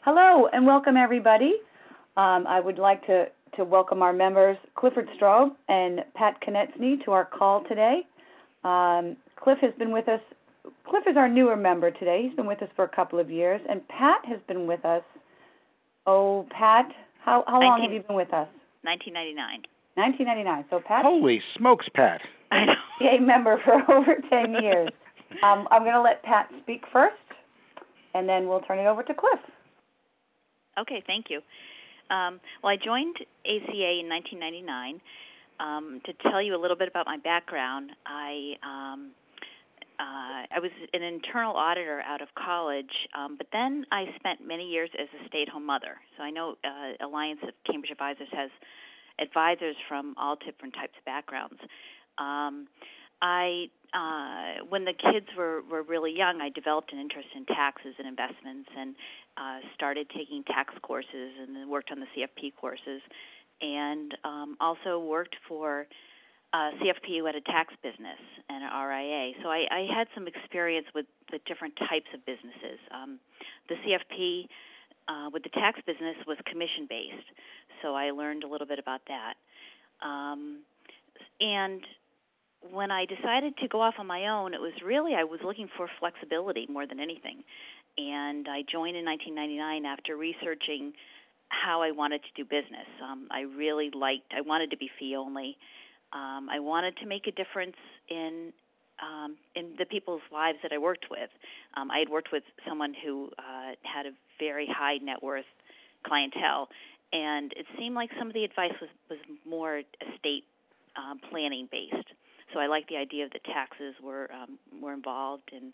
Hello and welcome everybody. I would like to welcome our members Clifford Straub and Pat Konechny to our call today. Cliff has been with us. Cliff is our newer member today. He's been with us for a couple of years, and Pat has been with us. Oh, Pat, how long have you been with us? 1999. 1999. So Pat. Holy smokes, Pat. I know. PA member for over 10 years. I'm going to let Pat speak first, and then we'll turn it over to Cliff. Okay, thank you. Well, I joined ACA in 1999. To tell you a little bit about my background, I was an internal auditor out of college, but then I spent many years as a stay-at-home mother. So I know Alliance of Cambridge Advisors has advisors from all different types of backgrounds. When the kids were really young, I developed an interest in taxes and investments and started taking tax courses and then worked on the CFP courses and also worked for CFP who had a tax business and an RIA. So I had some experience with the different types of businesses. The CFP with the tax business was commission-based, so I learned a little bit about that. And when I decided to go off on my own, it was really I was looking for flexibility more than anything. And I joined in 1999 after researching how I wanted to do business. I wanted to be fee-only. I wanted to make a difference in the people's lives that I worked with. I had worked with someone who had a very high net worth clientele, and it seemed like some of the advice was more estate planning based. So I liked the idea of the taxes were involved, and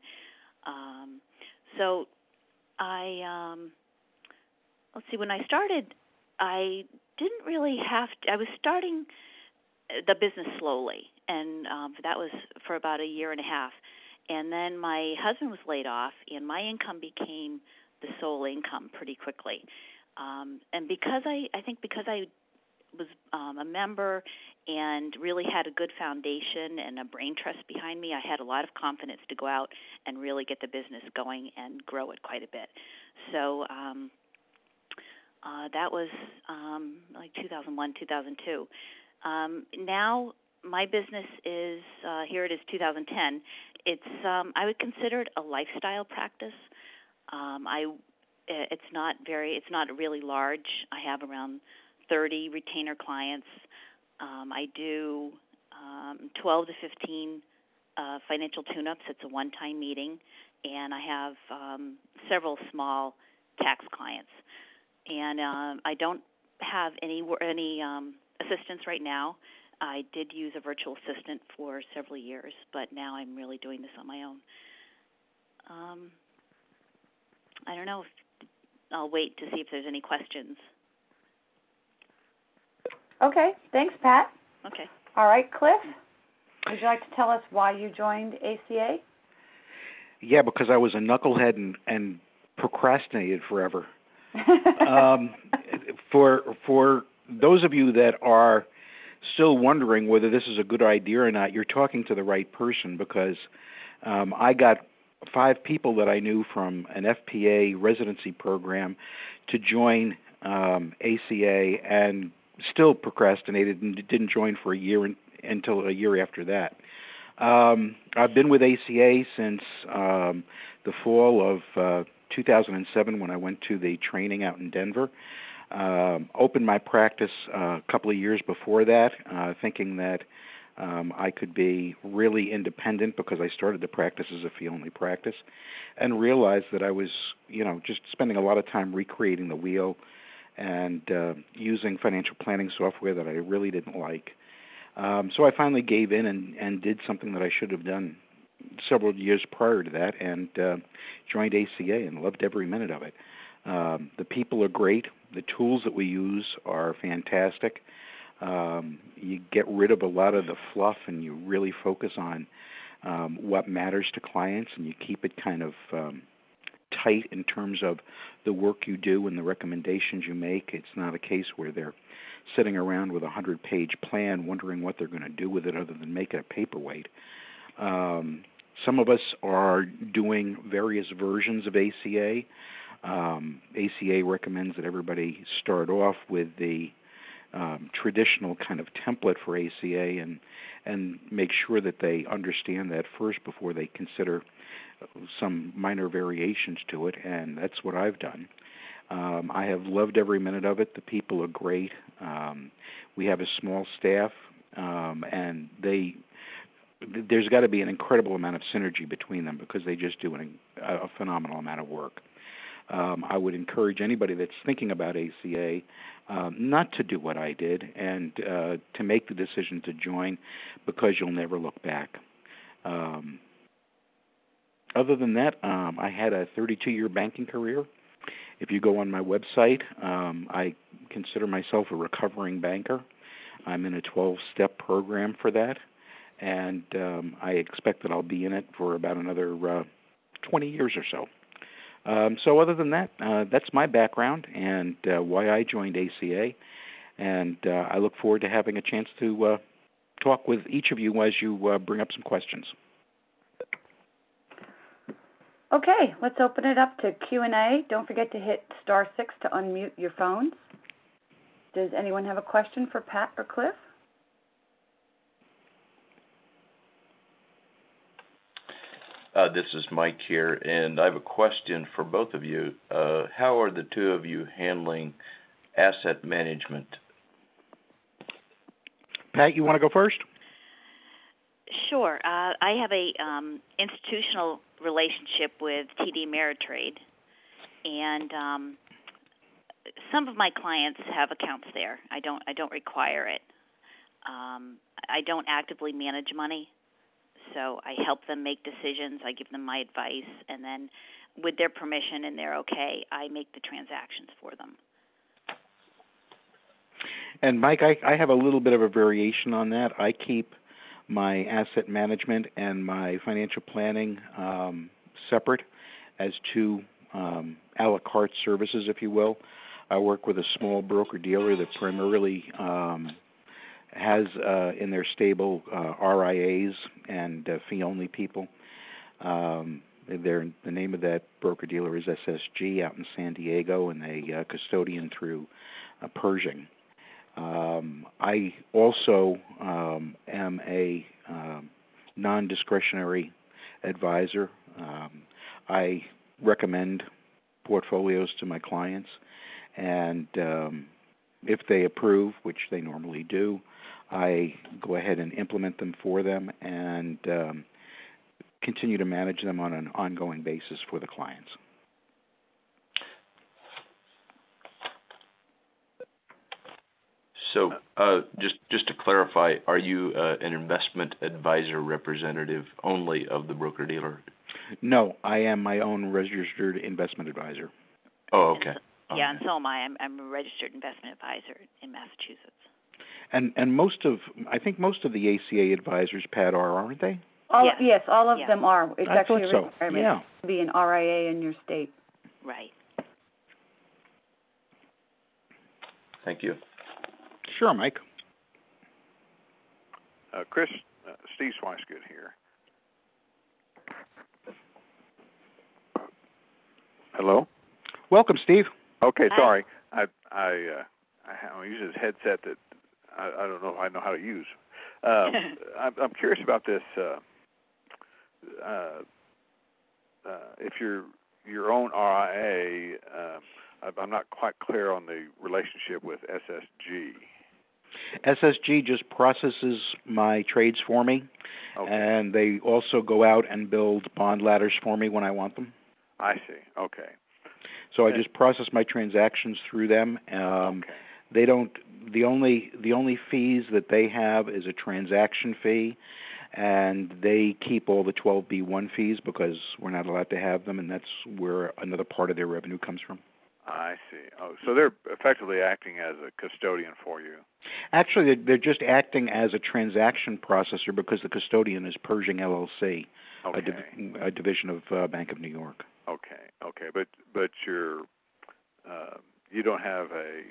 so I let's see. When I started, I didn't really have to. I was starting the business slowly, and that was for about a year and a half. And then my husband was laid off, and my income became the sole income pretty quickly. And because I think because I was a member and really had a good foundation and a brain trust behind me, I had a lot of confidence to go out and really get the business going and grow it quite a bit. So that was like 2001, 2002. Now my business is, here it is 2010. It's, I would consider it a lifestyle practice. It's not really large. I have around 30 retainer clients. I do 12 to 15 financial tune-ups. It's a one-time meeting, and I have several small tax clients. And I don't have any assistants right now. I did use a virtual assistant for several years, but now I'm really doing this on my own. I don't know if I'll wait to see if there's any questions. Okay, thanks, Pat. Okay. All right, Cliff, would you like to tell us why you joined ACA? Yeah, because I was a knucklehead and procrastinated forever. For those of you that are still wondering whether this is a good idea or not, you're talking to the right person, because I got 5 people that I knew from an FPA residency program to join ACA, and still procrastinated and didn't join for a year until a year after that. I've been with ACA since the fall of 2007 when I went to the training out in Denver. Opened my practice a couple of years before that, thinking that I could be really independent, because I started the practice as a fee-only practice, and realized that I was, just spending a lot of time recreating the wheel and using financial planning software that I really didn't like. So I finally gave in and did something that I should have done several years prior to that, and joined ACA and loved every minute of it. The people are great. The tools that we use are fantastic. You get rid of a lot of the fluff, and you really focus on what matters to clients, and you keep it kind of tight in terms of the work you do and the recommendations you make. It's not a case where they're sitting around with a 100-page plan wondering what they're going to do with it other than make it a paperweight. Some of us are doing various versions of ACA. ACA recommends that everybody start off with the traditional kind of template for ACA and make sure that they understand that first before they consider some minor variations to it, and that's what I've done. I have loved every minute of it. The people are great. We have a small staff, and there's got to be an incredible amount of synergy between them because they just do a phenomenal amount of work. I would encourage anybody that's thinking about ACA not to do what I did and to make the decision to join because you'll never look back. Other than that, I had a 32-year banking career. If you go on my website, I consider myself a recovering banker. I'm in a 12-step program for that, and I expect that I'll be in it for about another 20 years or so. So other than that, that's my background and why I joined ACA, and I look forward to having a chance to talk with each of you as you bring up some questions. Okay, let's open it up to Q&A. Don't forget to hit *6 to unmute your phones. Does anyone have a question for Pat or Cliff? This is Mike here, and I have a question for both of you. How are the two of you handling asset management? Pat, you want to go first? Sure. I have a institutional relationship with TD Ameritrade, and some of my clients have accounts there. I don't require it. I don't actively manage money, so I help them make decisions. I give them my advice, and then with their permission and they're okay, I make the transactions for them. And Mike, I have a little bit of a variation on that. I keep my asset management and my financial planning separate as two a la carte services, if you will. I work with a small broker-dealer that primarily has in their stable RIAs and fee-only people. The name of that broker-dealer is SSG out in San Diego, and they custodian through Pershing. I also am a non-discretionary advisor. I recommend portfolios to my clients, and if they approve, which they normally do, I go ahead and implement them for them and continue to manage them on an ongoing basis for the clients. So just to clarify, are you an investment advisor representative only of the broker-dealer? No, I am my own registered investment advisor. Oh, okay. Yeah, and so am I. I'm a registered investment advisor in Massachusetts. And I think most of the ACA advisors, Pat, aren't they? Yes, all of them are. It's actually a requirement to be an RIA in your state. Right. Thank you. Sure, Mike. Chris, Steve Swicegood here. Hello? Welcome, Steve. Okay, Hi. sorry. I'm using this headset that I don't know if I know how to use. I'm curious about this. If you're your own RIA, I'm not quite clear on the relationship with SSG. SSG just processes my trades for me, Okay. and they also go out and build bond ladders for me when I want them. I see. Okay. So I just process my transactions through them. Okay. They don't. The only fees that they have is a transaction fee, and they keep all the 12B1 fees because we're not allowed to have them, and that's where another part of their revenue comes from. I see. Oh, so they're effectively acting as a custodian for you. Actually, they're just acting as a transaction processor because the custodian is Pershing LLC, Okay. a division of Bank of New York. Okay. Okay. But you're you don't have a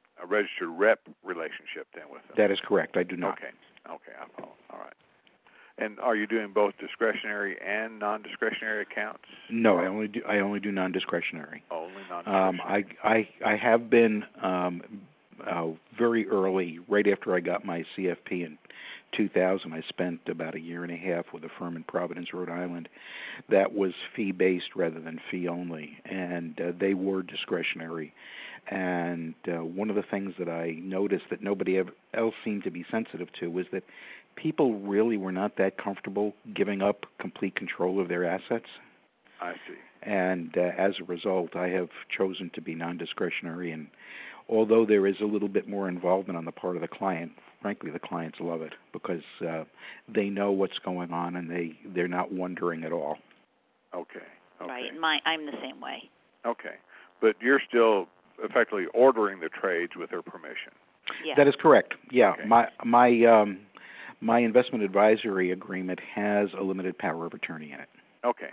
registered rep relationship then with them. That is correct. I do not. Okay. Okay. I follow. All right. And are you doing both discretionary and non-discretionary accounts? No, I only do non-discretionary. Only non-discretionary. I have been very early, right after I got my CFP in 2000. I spent about a year and a half with a firm in Providence, Rhode Island, that was fee-based rather than fee-only, and they were discretionary. And one of the things that I noticed that nobody else seemed to be sensitive to was that people really were not that comfortable giving up complete control of their assets. I see. And as a result, I have chosen to be non-discretionary. And although there is a little bit more involvement on the part of the client, frankly, the clients love it because they know what's going on and they're not wondering at all. Okay. Right, and I'm the same way. Okay. But you're still effectively ordering the trades with their permission. Yeah. That is correct. Yeah. Okay. My investment advisory agreement has a limited power of attorney in it. Okay.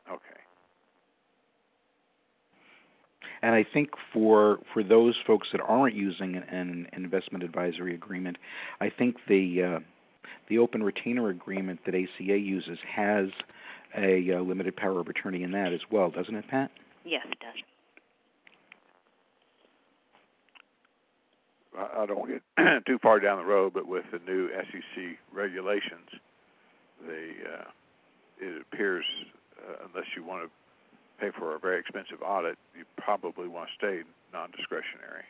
And I think for those folks that aren't using an investment advisory agreement, I think the open retainer agreement that ACA uses has a limited power of attorney in that as well, doesn't it, Pat? Yes, it does. I don't want to get too far down the road, but with the new SEC regulations, it appears unless you want to pay for a very expensive audit, you probably want to stay non-discretionary.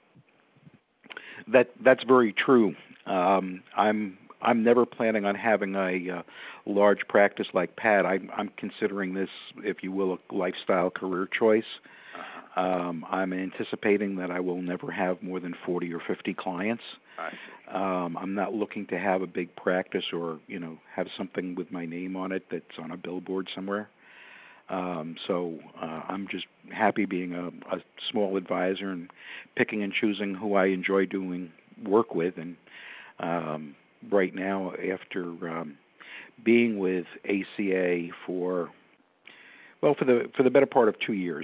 That's very true. I'm never planning on having a large practice like Pat. I'm considering this, if you will, a lifestyle career choice. I'm anticipating that I will never have more than 40 or 50 clients. I see. I'm not looking to have a big practice or have something with my name on it that's on a billboard somewhere. So I'm just happy being a small advisor and picking and choosing who I enjoy doing work with. And right now, after being with ACA for the better part of 2 years,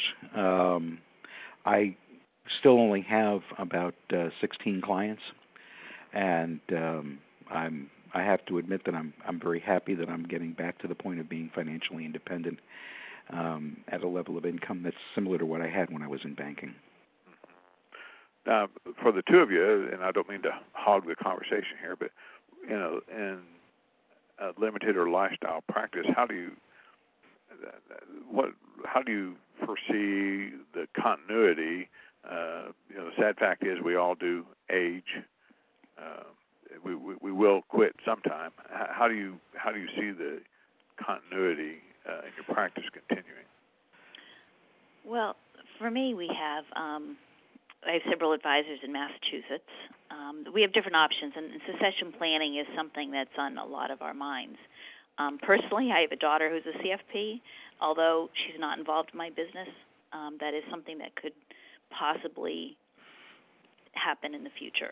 I still only have about 16 clients, and I have to admit that I'm very happy that I'm getting back to the point of being financially independent at a level of income that's similar to what I had when I was in banking. Now, for the two of you, and I don't mean to hog the conversation here, but in a limited or lifestyle practice, how do you foresee the continuity? The sad fact is we all do age. We will quit sometime. How do you see the continuity in your practice continuing? Well, for me, we have I have several advisors in Massachusetts. We have different options, and succession planning is something that's on a lot of our minds. Personally, I have a daughter who's a CFP. Although she's not involved in my business, that is something that could possibly happen in the future.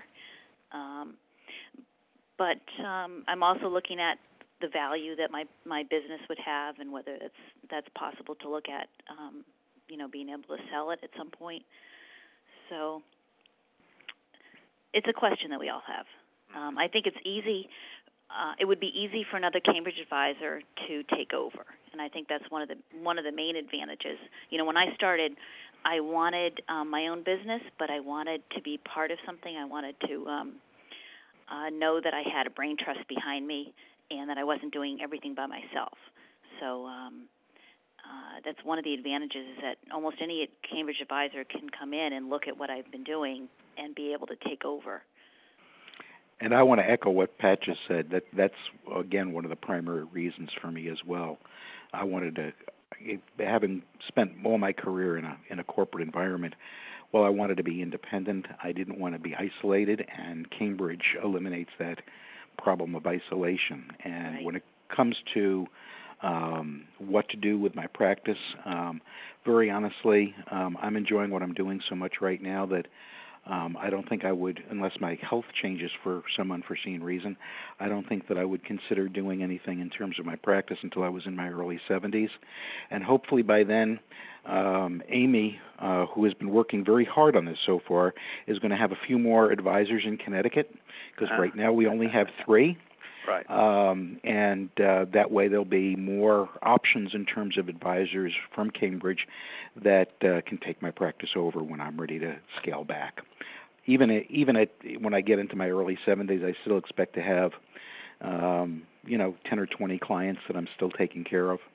But I'm also looking at the value that my business would have and whether that's possible to look at, being able to sell it at some point. So it's a question that we all have. I think it's easy. It would be easy for another Cambridge advisor to take over, and I think that's one of the main advantages. When I started, I wanted my own business, but I wanted to be part of something. I wanted to know that I had a brain trust behind me and that I wasn't doing everything by myself. So that's one of the advantages, is that almost any Cambridge advisor can come in and look at what I've been doing and be able to take over. And I want to echo what Pat just said. That's, again, one of the primary reasons for me as well. I wanted to, having spent all my career in a corporate environment, I wanted to be independent. I didn't want to be isolated, and Cambridge eliminates that problem of isolation. And right. When it comes to what to do with my practice, very honestly, I'm enjoying what I'm doing so much right now that I don't think I would, unless my health changes for some unforeseen reason, I don't think that I would consider doing anything in terms of my practice until I was in my early 70s. And hopefully by then, Amy, who has been working very hard on this so far, is going to have a few more advisors in Connecticut, because right now we only have 3. Right. And that way there'll be more options in terms of advisors from Cambridge that can take my practice over when I'm ready to scale back. Even when I get into my early 70s, I still expect to have 10 or 20 clients that I'm still taking care of,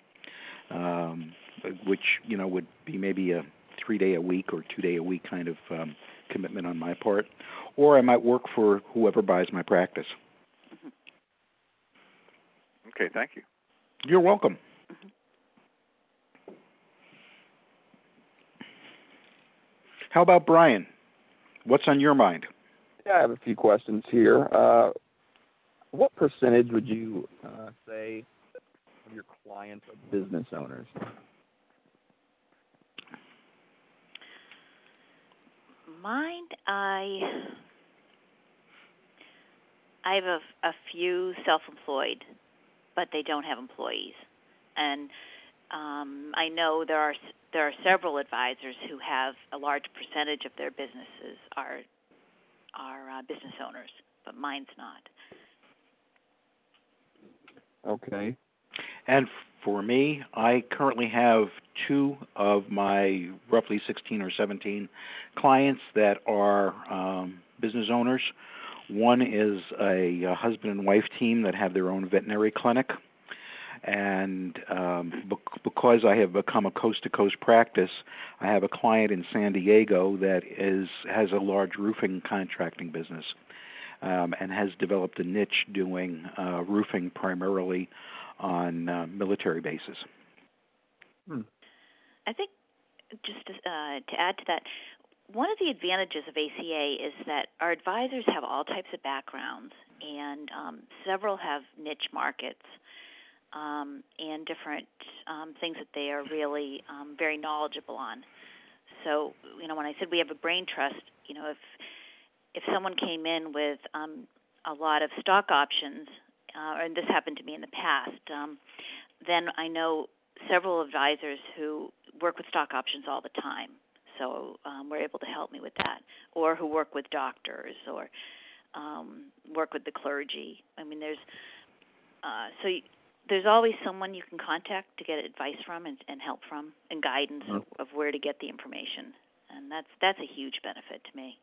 which would be maybe a 3-day a week or 2-day a week kind of commitment on my part, or I might work for whoever buys my practice. Okay, thank you. You're welcome. How about Brian? What's on your mind? Yeah, I have a few questions here. What percentage would you say of your clients are business owners? Mine, I have a few self-employed, but they don't have employees, and I know there are several advisors who have a large percentage of their businesses are business owners, but mine's not. Okay. And for me, I currently have 2 of my roughly 16 or 17 clients that are business owners. One is a husband and wife team that have their own veterinary clinic. And because I have become a coast-to-coast practice, I have a client in San Diego that has a large roofing contracting business and has developed a niche doing roofing primarily on military bases. I think just to add to that, one of the advantages of ACA is that our advisors have all types of backgrounds, and several have niche markets and different things that they are really very knowledgeable on. So, when I said we have a brain trust, if someone came in with a lot of stock options, and this happened to me in the past, then I know several advisors who work with stock options all the time. So were able to help me with that, or who work with doctors, or work with the clergy. I mean, there's always someone you can contact to get advice from and help from and guidance of where to get the information, and that's a huge benefit to me.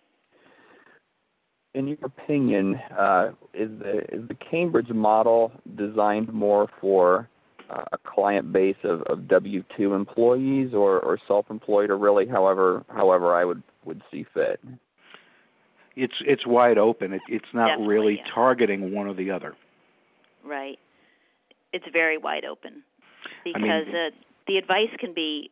In your opinion, is the Cambridge model designed more for a client base of W-2 employees or self-employed, or really however I would see fit? It's wide open. It's not Definitely, really yeah. targeting one or the other. Right. It's very wide open because the advice can be,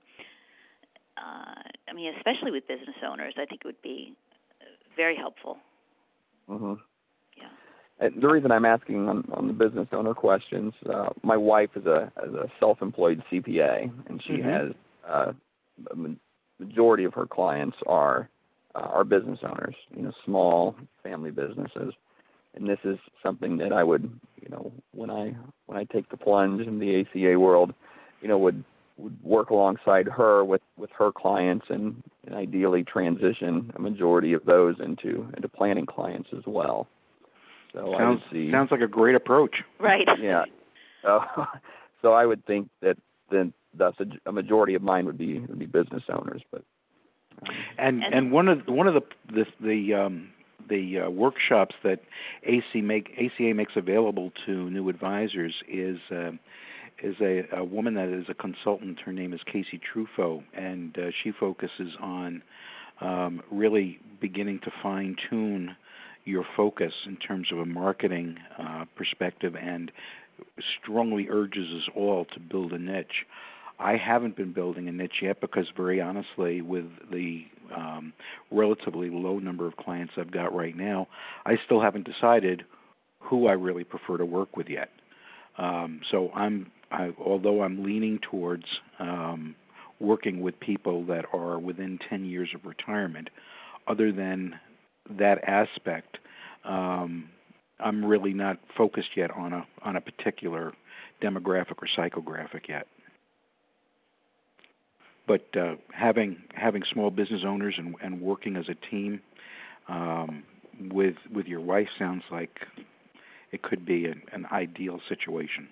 especially with business owners, I think it would be very helpful. Mm-hmm. Yeah. And the reason I'm asking on the business owner questions, my wife is a self-employed CPA, and she has a majority of her clients are business owners, small family businesses. And this is something that I would, when I take the plunge in the ACA world, would work alongside her with her clients and ideally transition a majority of those into planning clients as well. So sounds like a great approach. Right. Yeah. So I would think that then thus a majority of mine would be business owners, but. And one of the workshops that ACA makes available to new advisors is a woman that is a consultant. Her name is Casey Truffaut, and she focuses on really beginning to fine-tune your focus in terms of a marketing perspective, and strongly urges us all to build a niche. I haven't been building a niche yet because, very honestly, with the relatively low number of clients I've got right now, I still haven't decided who I really prefer to work with yet. So although I'm leaning towards working with people that are within 10 years of retirement, other than that aspect, I'm really not focused yet on a particular demographic or psychographic yet. But having small business owners and working as a team with your wife sounds like it could be an ideal situation.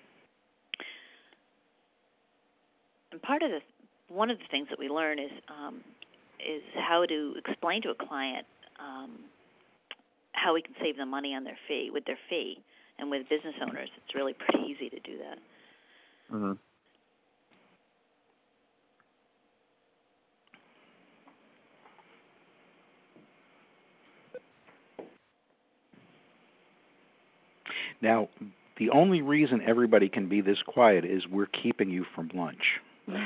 And one of the things that we learn is how to explain to a client how we can save them money on their fee. And with business owners, it's really pretty easy to do that. Mm-hmm. Now, the only reason everybody can be this quiet is we're keeping you from lunch.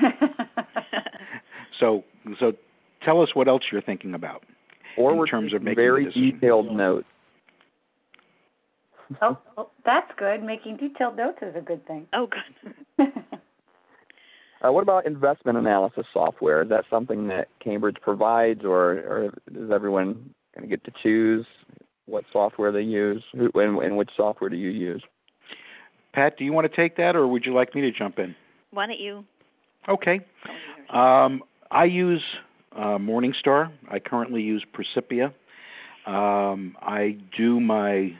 So tell us what else you're thinking about in terms of making very the decision. detailed notes. Oh, that's good. Making detailed notes is a good thing. Oh, good. What about investment analysis software? Is that something that Cambridge provides, or does everyone kind of get to choose what software they use? And which software do you use? Pat, do you want to take that, or would you like me to jump in? Why don't you? Okay. I use Morningstar. I currently use Precipia. I do my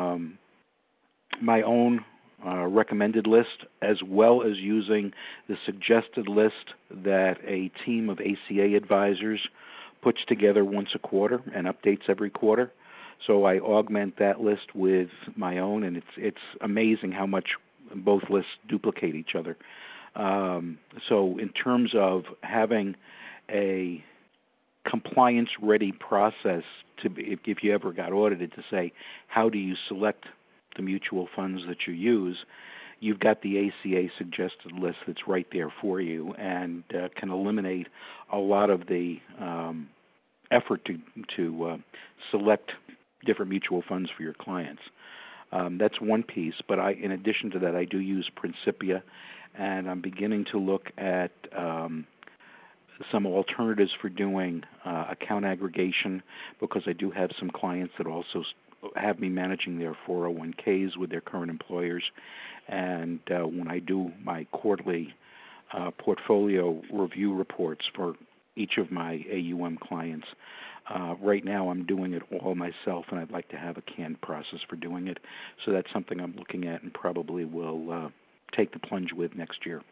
own recommended list, as well as using the suggested list that a team of ACA advisors puts together once a quarter and updates every quarter. So I augment that list with my own, and it's amazing how much both lists duplicate each other. So in terms of having a compliance-ready process if you ever got audited, to say how do you select the mutual funds that you use, you've got the ACA suggested list that's right there for you, and can eliminate a lot of the effort to select different mutual funds for your clients. That's one piece, but in addition to that, I do use Principia, and I'm beginning to look at some alternatives for doing account aggregation, because I do have some clients that also have me managing their 401ks with their current employers. And when I do my quarterly portfolio review reports for each of my AUM clients, right now I'm doing it all myself, and I'd like to have a canned process for doing it. So that's something I'm looking at and probably will take the plunge with next year.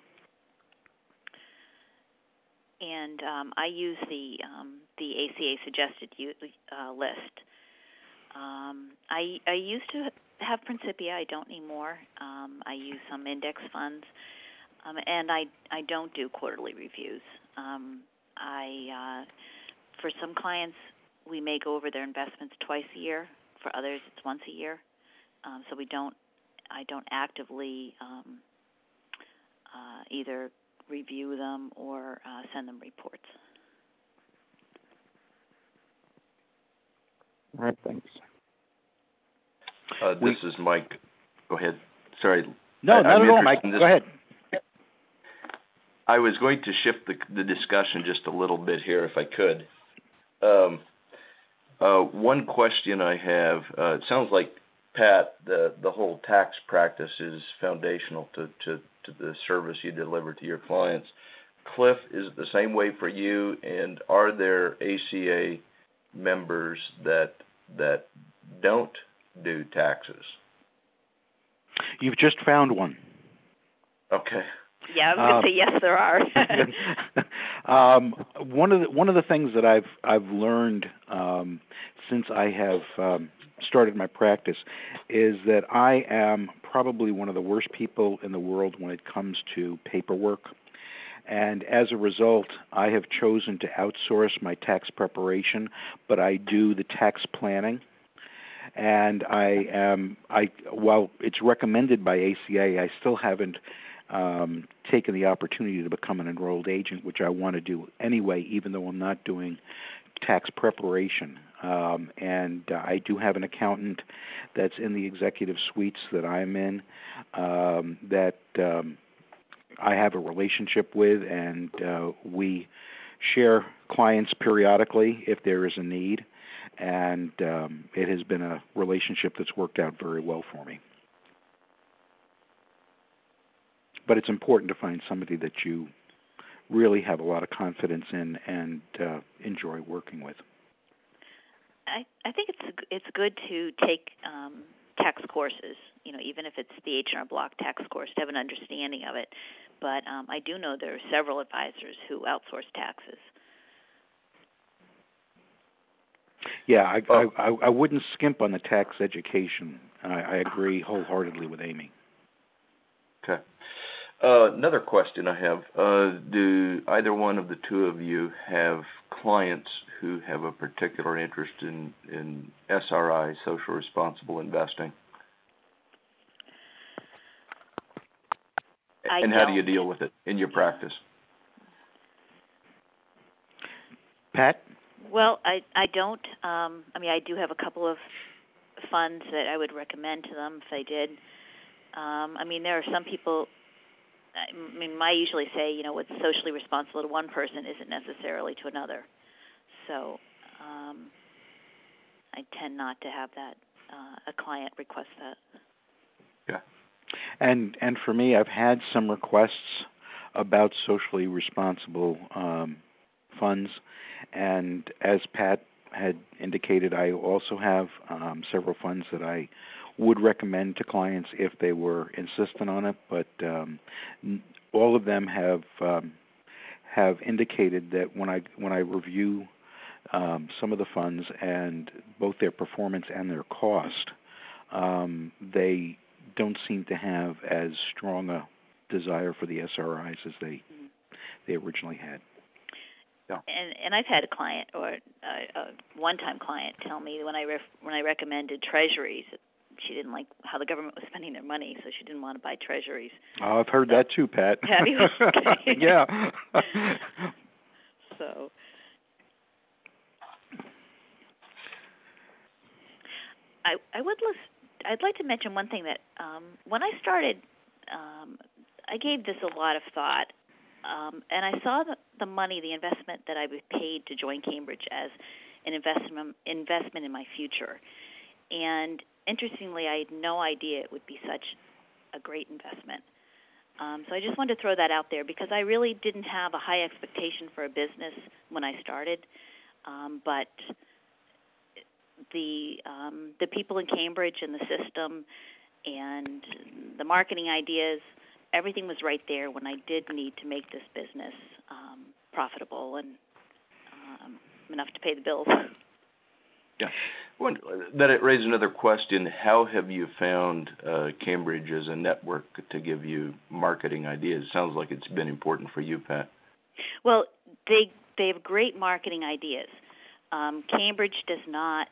And I use the ACA suggested list. I used to have Principia. I don't anymore. I use some index funds, and I don't do quarterly reviews. For some clients, we may go over their investments twice a year. For others, it's once a year. So I don't actively either review them or send them reports. All right, thanks. This is Mike. Go ahead. Sorry. No, not at all, Mike. Go ahead. I was going to shift the discussion just a little bit here, if I could. One question I have, it sounds like, Pat, the whole tax practice is foundational to the service you deliver to your clients. Cliff, is it the same way for you? And are there ACA members that don't do taxes? You've just found one. Okay. Yeah, I was going to say yes, there are. One of the things that I've learned since I have started my practice is that I am probably one of the worst people in the world when it comes to paperwork. And as a result, I have chosen to outsource my tax preparation, but I do the tax planning. And while it's recommended by ACA, I still haven't taken the opportunity to become an enrolled agent, which I want to do anyway, even though I'm not doing tax preparation. And I do have an accountant that's in the executive suites that I'm in that I have a relationship with, and we share clients periodically if there is a need. And it has been a relationship that's worked out very well for me. But it's important to find somebody that you really have a lot of confidence in and enjoy working with. I think it's good to take tax courses, even if it's the H&R Block tax course, to have an understanding of it. But I do know there are several advisors who outsource taxes. Yeah, I wouldn't skimp on the tax education. I agree wholeheartedly with Amy. Okay. Another question I have, do either one of the two of you have clients who have a particular interest in SRI, social responsible investing? And how do you deal with it in your practice? Pat? Well, I don't. I do have a couple of funds that I would recommend to them if they did. There are some people, I usually say, what's socially responsible to one person isn't necessarily to another. So I tend not to have that, a client request that. Yeah. And for me, I've had some requests about socially responsible funds, and as Pat had indicated, I also have several funds that I would recommend to clients if they were insistent on it, but all of them have indicated that when I review some of the funds and both their performance and their cost, they don't seem to have as strong a desire for the SRIs as they originally had. Yeah. And I've had a client or a one-time client tell me when I recommended treasuries, she didn't like how the government was spending their money, so she didn't want to buy treasuries. Oh, I've heard that too, Pat. Have you? Okay. Yeah. So. I'd like to mention one thing that when I started, I gave this a lot of thought, and I saw the money, the investment that I was paid to join Cambridge as an investment in my future. And interestingly, I had no idea it would be such a great investment. So I just wanted to throw that out there because I really didn't have a high expectation for a business when I started, but the people in Cambridge and the system and the marketing ideas, everything was right there when I did need to make this business profitable and enough to pay the bills. Yeah. Well, that it raises another question. How have you found Cambridge as a network to give you marketing ideas? It sounds like it's been important for you, Pat. Well, they have great marketing ideas. Cambridge does not,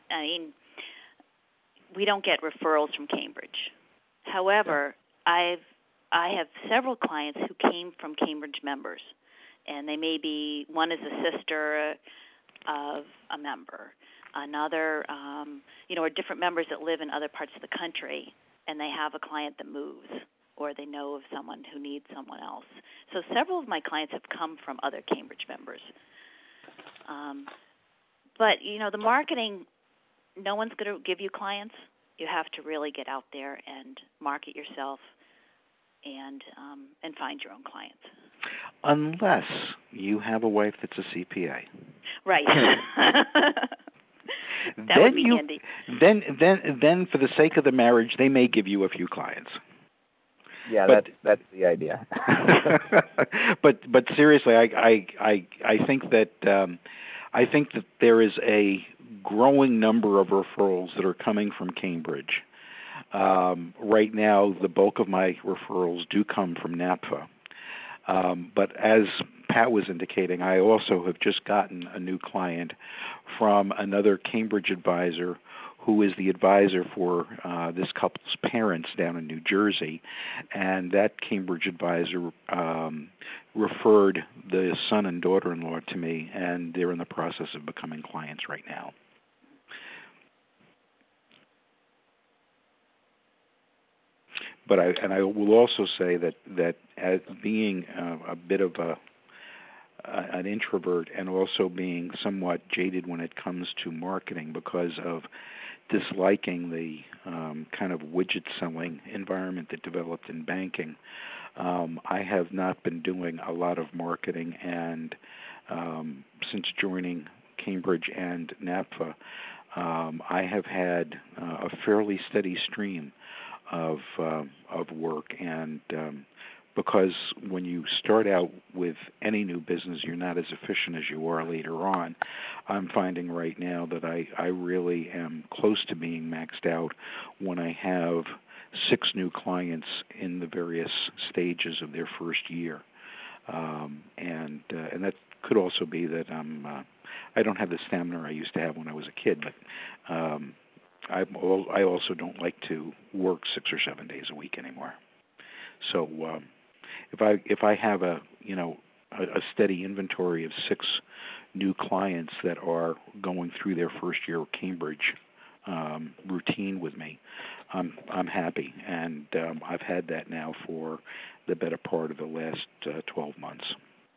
we don't get referrals from Cambridge. However, I have several clients who came from Cambridge members, and they may be, one is a sister of a member, another, are different members that live in other parts of the country, and they have a client that moves, or they know of someone who needs someone else. So several of my clients have come from other Cambridge members. But, the marketing, no one's going to give you clients. You have to really get out there and market yourself and find your own clients. Unless you have a wife that's a CPA. Right. That would be handy. Then, for the sake of the marriage, they may give you a few clients. Yeah, that's the idea. but seriously, I think that there is a growing number of referrals that are coming from Cambridge. Right now, the bulk of my referrals do come from NAPFA. But as Pat was indicating, I also have just gotten a new client from another Cambridge advisor who is the advisor for this couple's parents down in New Jersey. And that Cambridge advisor referred the son and daughter-in-law to me, and they're in the process of becoming clients right now. But I will also say that as being a bit of an introvert and also being somewhat jaded when it comes to marketing because of disliking the kind of widget selling environment that developed in banking, I have not been doing a lot of marketing, and since joining Cambridge and NAPFA, I have had a fairly steady stream of work, and because when you start out with any new business, you're not as efficient as you are later on. I'm finding right now that I really am close to being maxed out when I have 6 new clients in the various stages of their first year, and that could also be that I don't have the stamina I used to have when I was a kid, but I also don't like to work 6 or 7 days a week anymore. So if I have a steady inventory of 6 new clients that are going through their first year of Cambridge routine with me, I'm happy, and I've had that now for the better part of the last 12 months.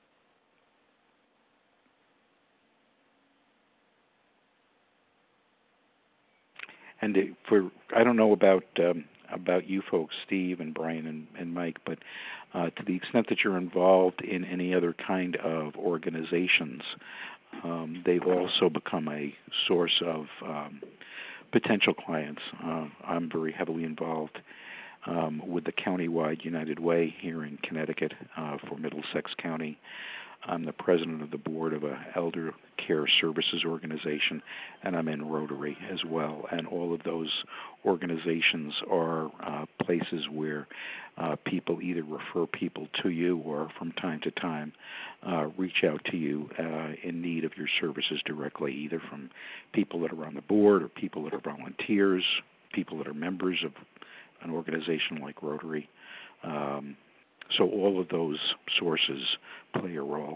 And I don't know about you folks, Steve and Brian and Mike, but to the extent that you're involved in any other kind of organizations, they've also become a source of potential clients. I'm very heavily involved with the countywide United Way here in Connecticut for Middlesex County. I'm the president of the board of an elder care services organization, and I'm in Rotary as well. And all of those organizations are places where people either refer people to you or from time to time reach out to you in need of your services directly, either from people that are on the board or people that are volunteers, people that are members of an organization like Rotary. So all of those sources play a role.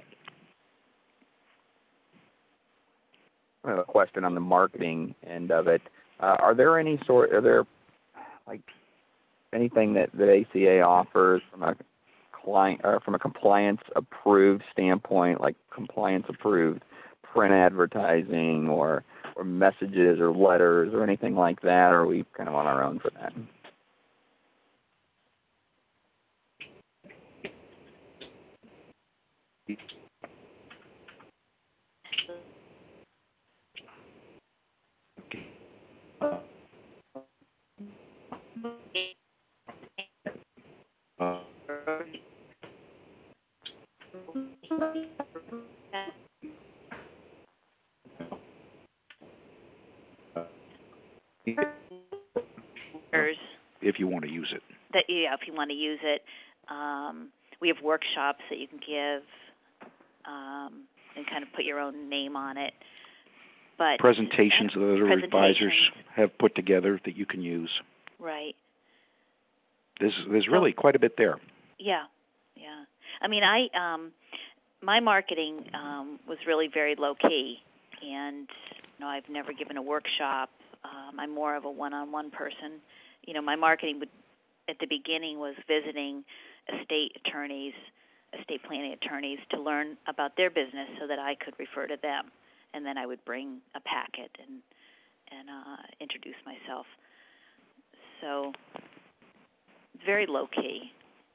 I have a question on the marketing end of it. Are there anything that ACA offers from a client or from a compliance approved standpoint, like compliance approved print advertising or messages or letters or anything like that, or are we kind of on our own for that? If you want to use it. If you want to use it. We have workshops that you can give and kind of put your own name on it. But presentations that other advisors have put together that you can use. Right. There's really quite a bit there. Yeah. I mean, my marketing was really very low key, and I've never given a workshop. I'm more of a one-on-one person. My marketing at the beginning was visiting estate planning attorneys to learn about their business so that I could refer to them, and then I would bring a packet and introduce myself. So very low key.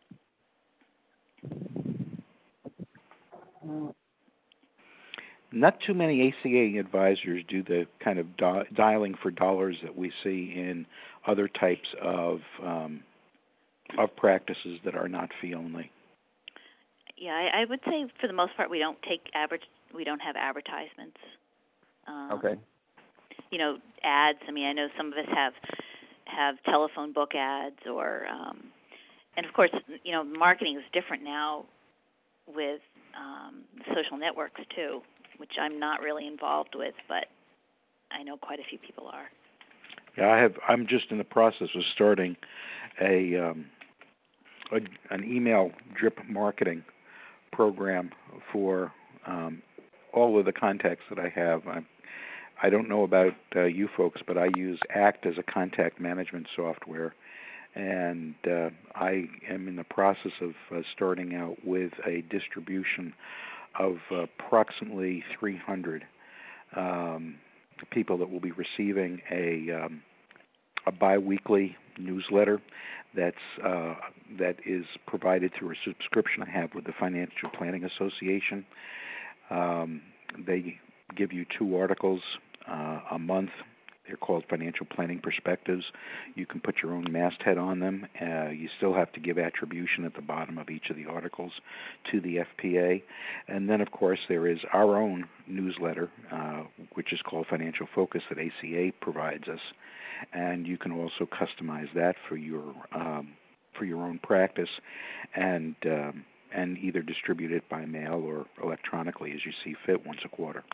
Not too many ACA advisors do the kind of dialing for dollars that we see in other types of practices that are not fee only. Yeah, I would say for the most part we don't have advertisements. Okay. Ads. I mean, I know some of us have telephone book ads or, and of course, marketing is different now with social networks too, which I'm not really involved with, but I know quite a few people are. Yeah, I'm just in the process of starting an email drip marketing program for all of the contacts that I have. I don't know about you folks, but I use ACT as a contact management software, and I am in the process of starting out with a distribution of approximately 300 people that will be receiving a biweekly newsletter that is provided through a subscription I have with the Financial Planning Association. They give you 2 articles a month They're called financial planning perspectives. You can put your own masthead on them. You still have to give attribution at the bottom of each of the articles to the FPA. And then, of course, there is our own newsletter, which is called Financial Focus that ACA provides us. And you can also customize that for your own practice and either distribute it by mail or electronically as you see fit once a quarter.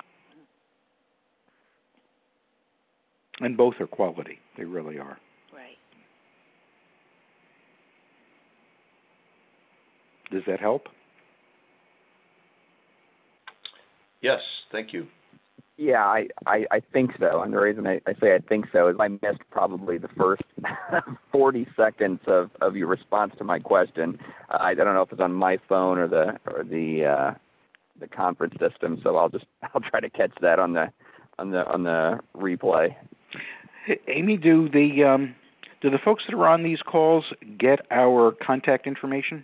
And both are quality. They really are. Right. Does that help? Yes, thank you. Yeah, I think so. And the reason I say I think so is I missed probably the first 40 seconds of your response to my question. I don't know if it's on my phone or the conference system, so I'll try to catch that on the replay. Amy, do the folks that are on these calls get our contact information?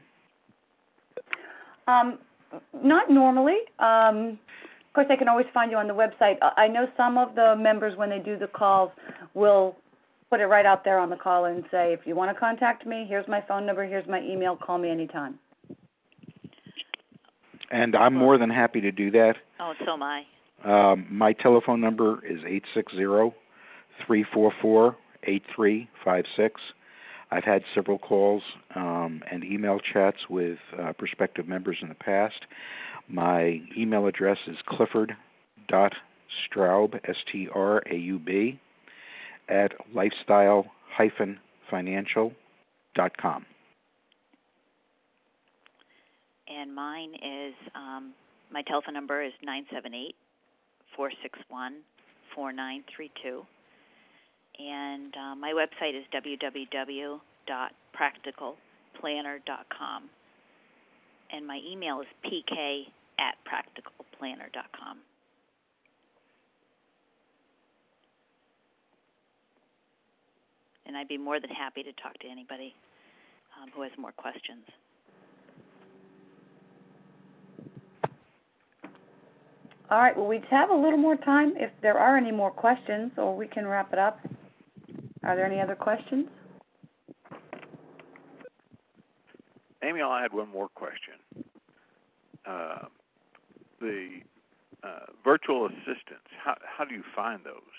Not normally. Of course, they can always find you on the website. I know some of the members, when they do the calls, will put it right out there on the call and say, if you want to contact me, here's my phone number, here's my email, call me anytime. And I'm more than happy to do that. Oh, so am I. My telephone number is 860-344-8356. I've had several calls and email chats with prospective members in the past. My email address is clifford.straub, S-T-R-A-U-B, at lifestyle-financial.com. And mine is, my telephone number is 978-461-4932. And my website is www.practicalplanner.com. And my email is pk@practicalplanner.com. And I'd be more than happy to talk to anybody who has more questions. All right, well, we have a little more time if there are any more questions, or we can wrap it up. Are there any other questions? Amy, I had one more question. The virtual assistants, how do you find those?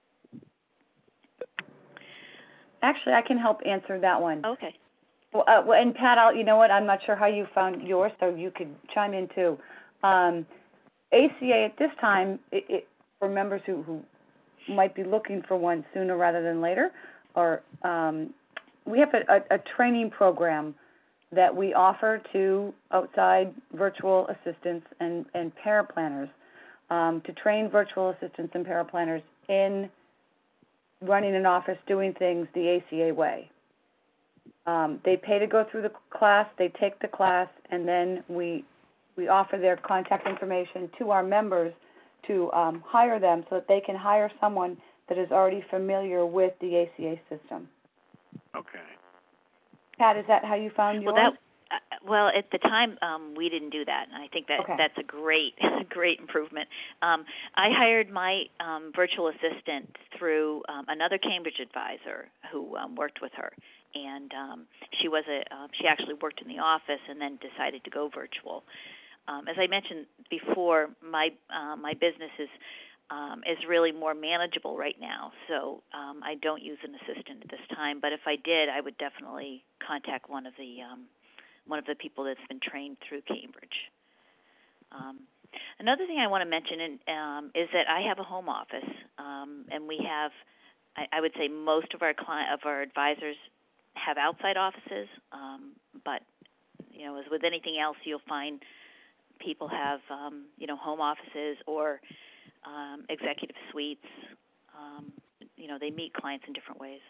Actually, I can help answer that one. Okay. Well, and Pat, you know what? I'm not sure how you found yours, so you could chime in too. ACA at this time, for members who might be looking for one sooner rather than later, or we have a training program that we offer to outside virtual assistants and paraplanners to train virtual assistants and paraplanners in running an office, doing things the ACA way. They pay to go through the class, they take the class, and then we offer their contact information to our members to hire them so that they can hire someone that is already familiar with the ACA system. Okay. Pat, is that how you found yours? Well, at the time, we didn't do that, and I think that's a great improvement. I hired my virtual assistant through another Cambridge advisor who worked with her, and she actually worked in the office and then decided to go virtual. As I mentioned before, my business is really more manageable right now, so I don't use an assistant at this time. But if I did, I would definitely contact one of the people that's been trained through Cambridge. Another thing I want to mention is that I have a home office, and we have, I would say, most of our advisors have outside offices, but as with anything else, you'll find people have home offices or executive suites. They meet clients in different ways.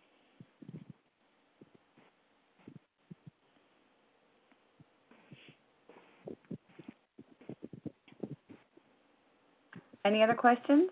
Any other questions?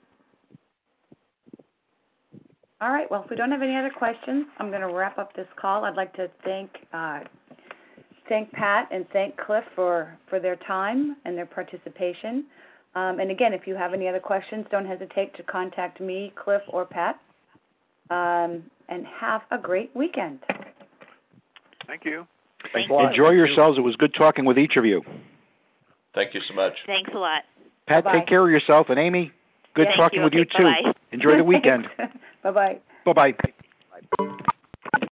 All right, well, if we don't have any other questions, I'm going to wrap up this call. I'd like to thank Pat and thank Cliff for their time and their participation. And again, if you have any other questions, don't hesitate to contact me, Cliff, or Pat. And have a great weekend. Thank you. Thank you. Enjoy yourselves. It was good talking with each of you. Thank you so much. Thanks a lot. Pat, Bye-bye. take care of yourself. And Amy, good Thank talking you. with you, Okay, too. bye-bye. Enjoy the weekend. Bye-bye. Bye-bye.